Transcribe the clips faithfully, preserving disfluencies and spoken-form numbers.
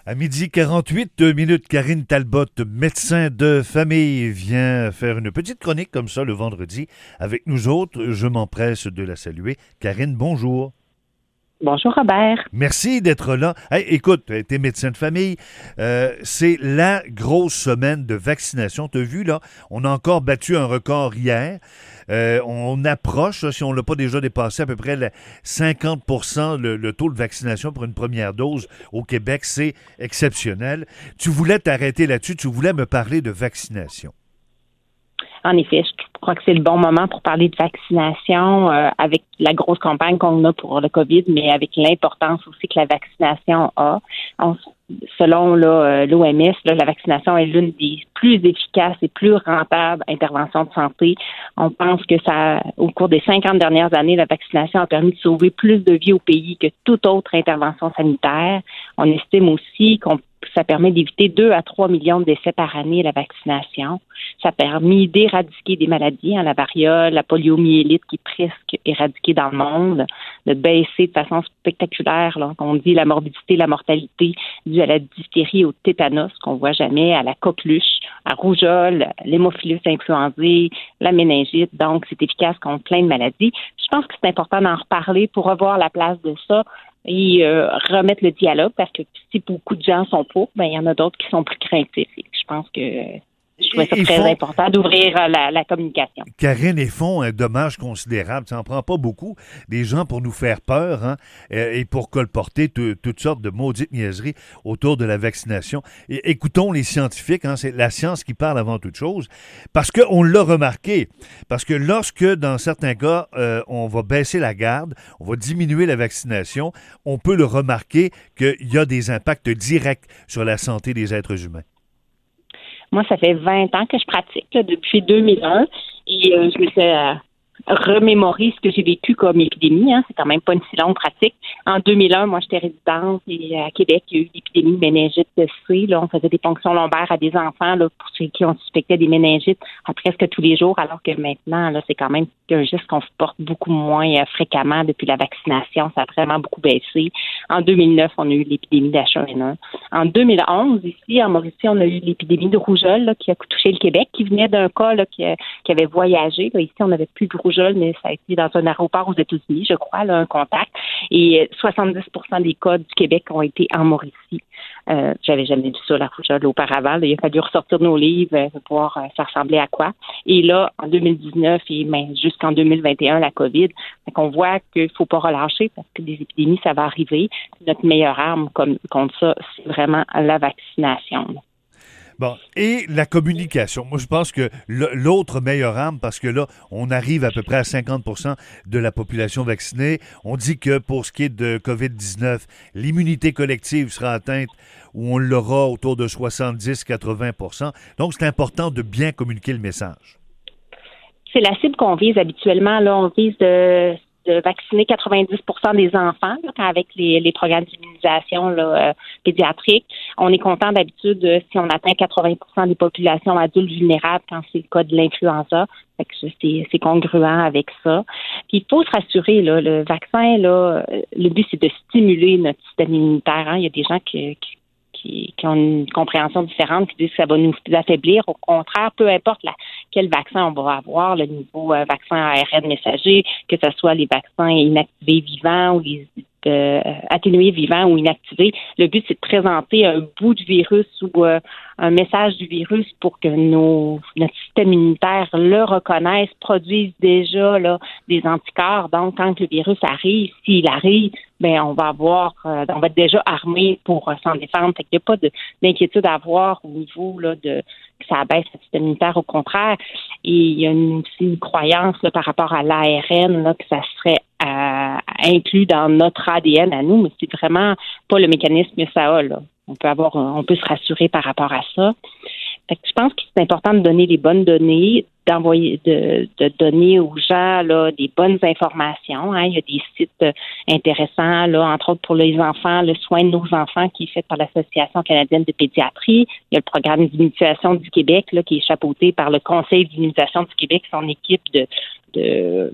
À midi quarante-huit minutes, Karine Talbot, médecin de famille, vient faire une petite chronique comme ça le vendredi avec nous autres. Je m'empresse de la saluer. Karine, bonjour. Bonjour Robert. Merci d'être là. Hey, écoute, tu es médecin de famille. Euh, c'est la grosse semaine de vaccination. Tu as vu, là, on a encore battu un record hier. Euh, on approche, là, si on ne l'a pas déjà dépassé, à peu près le cinquante pour cent le, le taux de vaccination pour une première dose au Québec. C'est exceptionnel. Tu voulais t'arrêter là-dessus. Tu voulais me parler de vaccination. En effet, je crois que c'est le bon moment pour parler de vaccination euh, avec la grosse campagne qu'on a pour le COVID, mais avec l'importance aussi que la vaccination a. On, selon là, l'O M S, là, la vaccination est l'une des plus efficaces et plus rentables interventions de santé. On pense que ça, au cours des cinquante dernières années, la vaccination a permis de sauver plus de vies au pays que toute autre intervention sanitaire. On estime aussi qu'on ça permet d'éviter deux à trois millions de décès par année, la vaccination. Ça a permis d'éradiquer des maladies, hein, la variole, la poliomyélite qui est presque éradiquée dans le monde, de baisser de façon spectaculaire, là, qu'on dit la morbidité, la mortalité due à la diphtérie, au tétanos, qu'on voit jamais, à la coqueluche, à rougeole, l'hémophilus influenzae, la méningite. Donc, c'est efficace contre plein de maladies. Je pense que c'est important d'en reparler pour revoir la place de ça et euh, remettre le dialogue, parce que si beaucoup de gens sont pour, ben il y en a d'autres qui sont plus craintifs. Et je pense que je trouvais ça très font, important d'ouvrir la, la communication. Karine, ils font un dommage considérable. Ça n'en prend pas beaucoup, des gens pour nous faire peur, hein, et pour colporter t- toutes sortes de maudites niaiseries autour de la vaccination. Et, écoutons les scientifiques, hein, c'est la science qui parle avant toute chose, parce qu'on l'a remarqué. Parce que lorsque, dans certains cas, euh, on va baisser la garde, on va diminuer la vaccination, on peut le remarquer qu'il y a des impacts directs sur la santé des êtres humains. Moi, ça fait vingt ans que je pratique, là, depuis deux mille un, et euh, je me suis euh, remémoré ce que j'ai vécu comme épidémie. Hein. C'est quand même pas une si longue pratique. En deux mille un, moi, j'étais résidente et à Québec, il y a eu l'épidémie de méningite de C. Là, on faisait des ponctions lombaires à des enfants là, pour ceux qui ont suspecté des méningites à presque tous les jours, alors que maintenant, là, c'est quand même un geste qu'on porte beaucoup moins euh, fréquemment depuis la vaccination. Ça a vraiment beaucoup baissé. En deux mille neuf, on a eu l'épidémie d'H un N un. En deux mille onze, ici, en Mauricie, on a eu l'épidémie de rougeole là, qui a touché le Québec, qui venait d'un cas là, qui, qui avait voyagé. Là, ici, on n'avait plus de rougeole, mais ça a été dans un aéroport aux États-Unis, je crois, là, un contact. Et soixante-dix pour cent des cas du Québec ont été en Mauricie. Euh, j'avais jamais vu ça, la rougeole, auparavant. Là, il a fallu ressortir nos livres euh, pour voir euh, ça ressemblait à quoi. Et là, en deux mille dix-neuf et ben, jusqu'en deux mille vingt et un, la COVID, on voit qu'il ne faut pas relâcher parce que des épidémies, ça va arriver. Notre meilleure arme comme, contre ça, c'est vraiment la vaccination. Là. Bon, et la communication. Moi, je pense que l'autre meilleure arme, parce que là, on arrive à peu près à cinquante pour cent de la population vaccinée. On dit que pour ce qui est de covid dix-neuf, l'immunité collective sera atteinte ou on l'aura autour de soixante-dix à quatre-vingts pour cent. Donc, c'est important de bien communiquer le message. C'est la cible qu'on vise habituellement. Là, on vise de... de vacciner quatre-vingt-dix pour cent des enfants là, avec les, les programmes d'immunisation là, euh, pédiatriques. On est content d'habitude euh, si on atteint quatre-vingts pour cent des populations adultes vulnérables quand c'est le cas de l'influenza. Fait que c'est, c'est congruent avec ça. Puis il faut se rassurer, là, le vaccin, là, le but c'est de stimuler notre système immunitaire. Hein. Il y a des gens qui, qui Qui, qui ont une compréhension différente, qui disent que ça va nous affaiblir. Au contraire, peu importe la, quel vaccin on va avoir, le niveau euh, vaccin A R N messager, que ce soit les vaccins inactivés vivants ou les euh, atténués vivants ou inactivés, le but, c'est de présenter un bout du virus ou euh, un message du virus pour que nos, notre système immunitaire le reconnaisse, produise déjà là, des anticorps. Donc, quand le virus arrive, s'il arrive, ben on va avoir, euh, on va être déjà armé pour euh, s'en défendre. Fait qu'il n'y a pas de, d'inquiétude à avoir au niveau là de que ça abaisse le système immunitaire. Au contraire, et il y a une, aussi une croyance là, par rapport à l'A R N là, que ça serait euh, inclus dans notre A D N à nous, mais c'est vraiment pas le mécanisme que ça a. Là. On peut avoir, on peut se rassurer par rapport à ça. Fait que je pense que c'est important de donner les bonnes données, d'envoyer, de, de donner aux gens là des bonnes informations. Hein. Il y a des sites intéressants, là, entre autres pour les enfants, le soin de nos enfants qui est fait par l'Association canadienne de pédiatrie. Il y a le programme d'immunisation du Québec là, qui est chapeauté par le Conseil d'immunisation du Québec, son équipe de, de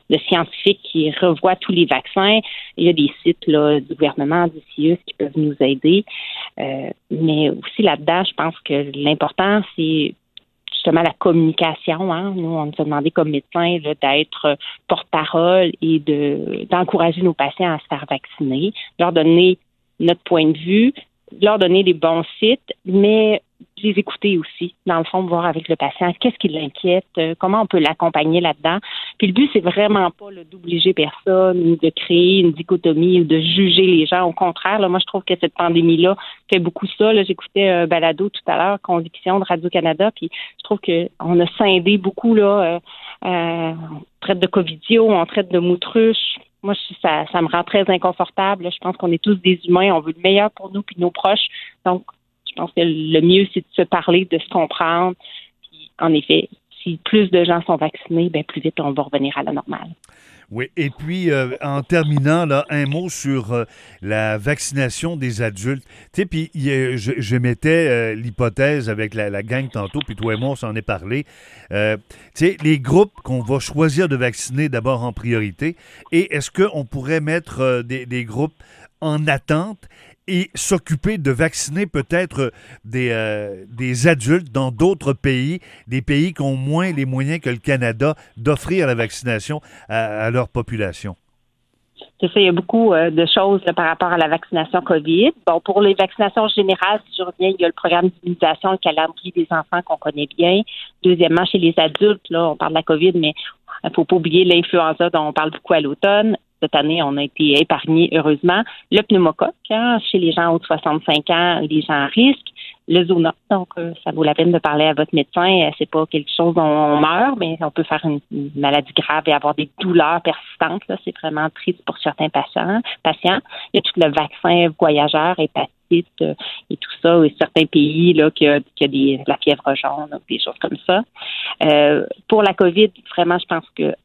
de scientifiques qui revoient tous les vaccins. Il y a des sites là, du gouvernement, du C I U S qui peuvent nous aider. Euh, mais aussi là-dedans, je pense que l'important, c'est justement la communication. Hein. Nous, on nous a demandé comme médecins là, d'être porte-parole et de d'encourager nos patients à se faire vacciner, leur donner notre point de vue, leur donner des bons sites, mais les écouter aussi, dans le fond, voir avec le patient qu'est-ce qui l'inquiète, euh, comment on peut l'accompagner là-dedans. Puis le but, c'est vraiment pas là, d'obliger personne, ou de créer une dichotomie, ou de juger les gens. Au contraire, là, moi, je trouve que cette pandémie-là fait beaucoup ça. Là, j'écoutais un balado tout à l'heure, Conviction de Radio-Canada, puis je trouve qu'on a scindé beaucoup, là, euh, euh, on traite de covidio, on traite de moutruche. Moi, je, ça, ça me rend très inconfortable. Je pense qu'on est tous des humains, on veut le meilleur pour nous puis nos proches. Donc, je pense que le mieux, c'est de se parler, de se comprendre. Puis, en effet, si plus de gens sont vaccinés, bien, plus vite, on va revenir à la normale. Oui, et puis euh, en terminant, là, un mot sur euh, la vaccination des adultes. Tu sais, puis je, je mettais euh, l'hypothèse avec la, la gang tantôt, puis toi et moi, on s'en est parlé. Euh, tu sais, les groupes qu'on va choisir de vacciner d'abord en priorité, et est-ce qu'on pourrait mettre euh, des, des groupes en attente et s'occuper de vacciner peut-être des, euh, des adultes dans d'autres pays, des pays qui ont moins les moyens que le Canada d'offrir la vaccination à, à leur population? C'est ça, il y a beaucoup euh, de choses là, par rapport à la vaccination COVID. Bon, pour les vaccinations générales, si je reviens, il y a le programme d'immunisation, le calendrier des enfants qu'on connaît bien. Deuxièmement, chez les adultes, là, on parle de la COVID, mais il ne faut pas oublier l'influenza dont on parle beaucoup à l'automne. Cette année, on a été épargnés, heureusement. Le pneumocoque, hein, chez les gens au-dessus de soixante-cinq ans, les gens à risque. Le zona, donc euh, ça vaut la peine de parler à votre médecin. C'est pas quelque chose dont on meurt, mais on peut faire une, une maladie grave et avoir des douleurs persistantes. Là. C'est vraiment triste pour certains patients. patients. Il y a tout le vaccin voyageur, hépatite euh, et tout ça. Et certains pays là, qui a, qui a des, la fièvre jaune, là, des choses comme ça. Euh, pour la COVID, vraiment, je pense que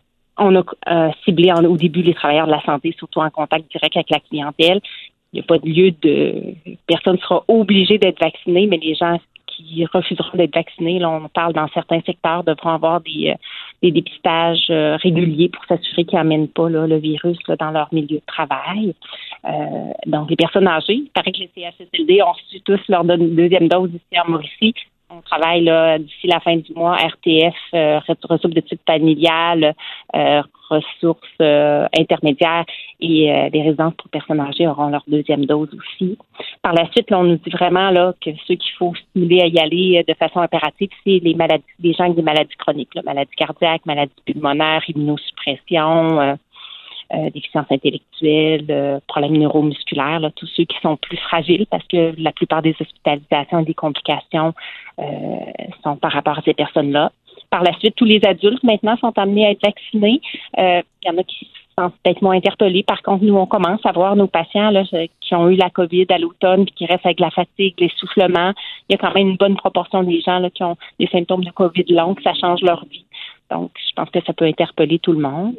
on a euh, ciblé en, au début les travailleurs de la santé, surtout en contact direct avec la clientèle. Il n'y a pas de lieu de... Personne ne sera obligé d'être vacciné, mais les gens qui refuseront d'être vaccinés, là, on parle dans certains secteurs, devront avoir des, euh, des dépistages euh, réguliers pour s'assurer qu'ils n'amènent pas là, le virus là, dans leur milieu de travail. Euh, donc, les personnes âgées, il paraît que les C H S L D ont reçu tous leur deuxième dose ici en Mauricie. On travaille là d'ici la fin du mois, R T F, euh, ressources de type familial, euh, ressources euh, intermédiaires et euh, les résidences pour personnes âgées auront leur deuxième dose aussi. Par la suite, là, on nous dit vraiment là que ceux qu'il faut stimuler à y aller de façon impérative, c'est les maladies, les gens avec des maladies chroniques, là, maladies cardiaques, maladies pulmonaires, immunosuppression, euh, Euh, déficience intellectuelle, euh, problèmes neuromusculaires, là, tous ceux qui sont plus fragiles parce que la plupart des hospitalisations et des complications euh, sont par rapport à ces personnes-là. Par la suite, tous les adultes maintenant sont amenés à être vaccinés. Euh, il y en a qui sont peut-être moins interpellés. Par contre, nous, on commence à voir nos patients là, qui ont eu la COVID à l'automne puis qui restent avec la fatigue, l'essoufflement. Il y a quand même une bonne proportion des gens là, qui ont des symptômes de COVID long, que ça change leur vie. Donc, je pense que ça peut interpeller tout le monde.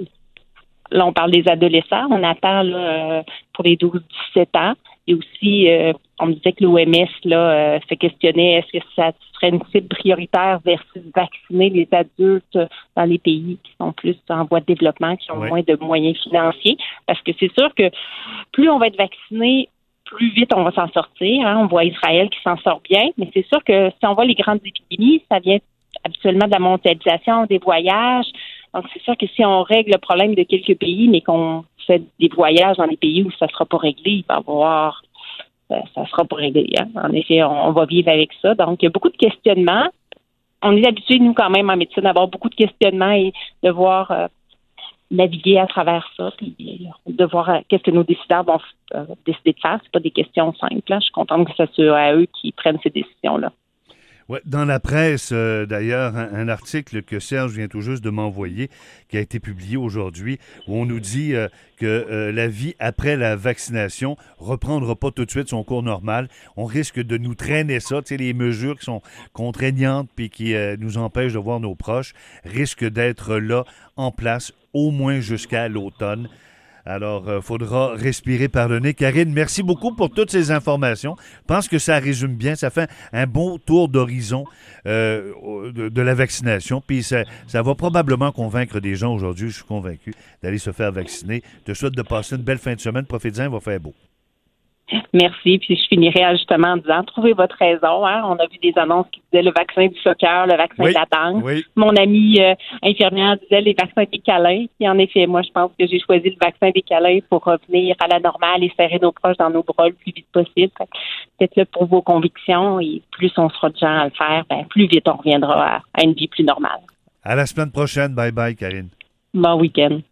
Là, on parle des adolescents. On attend là, pour les douze à dix-sept ans. Et aussi, euh, on me disait que l'O M S là, euh, se questionnait est-ce que ça serait une cible prioritaire versus vacciner les adultes dans les pays qui sont plus en voie de développement, qui ont oui. moins de moyens financiers. Parce que c'est sûr que plus on va être vacciné, plus vite on va s'en sortir. Hein. On voit Israël qui s'en sort bien. Mais c'est sûr que si on voit les grandes épidémies, ça vient habituellement de la mondialisation, des voyages. Donc, c'est sûr que si on règle le problème de quelques pays, mais qu'on fait des voyages dans des pays où ça ne sera pas réglé, il va y avoir, ça ne sera pas réglé. Hein. En effet, on, on va vivre avec ça. Donc, il y a beaucoup de questionnements. On est habitués, nous, quand même, en médecine, d'avoir beaucoup de questionnements et de voir euh, naviguer à travers ça, puis de voir euh, qu'est-ce que nos décideurs vont euh, décider de faire. Ce pas des questions simples. Là. Je suis contente que ce soit à eux qui prennent ces décisions-là. Ouais, dans la presse, euh, d'ailleurs, un, un article que Serge vient tout juste de m'envoyer, qui a été publié aujourd'hui, où on nous dit euh, que euh, la vie après la vaccination reprendra pas tout de suite son cours normal. On risque de nous traîner ça, tu sais, les mesures qui sont contraignantes puis qui euh, nous empêchent de voir nos proches risquent d'être là, en place, au moins jusqu'à l'automne. Alors, il faudra respirer par le nez. Karine, merci beaucoup pour toutes ces informations. Je pense que ça résume bien. Ça fait un bon tour d'horizon euh, de, de la vaccination. Puis ça, ça va probablement convaincre des gens aujourd'hui, je suis convaincu, d'aller se faire vacciner. Je te souhaite de passer une belle fin de semaine. Profitez-en, il va faire beau. Merci. Puis je finirai justement en disant, trouvez votre raison. Hein? On a vu des annonces qui disaient le vaccin du soccer, le vaccin Oui, de la dengue. oui. Mon amie euh, infirmière disait les vaccins des câlins. Puis en effet, moi, je pense que j'ai choisi le vaccin des câlins pour revenir à la normale et serrer nos proches dans nos bras le plus vite possible. Faites là pour vos convictions et plus on sera de gens à le faire, ben, plus vite on reviendra à, à une vie plus normale. À la semaine prochaine. Bye bye, Karine. Bon week-end.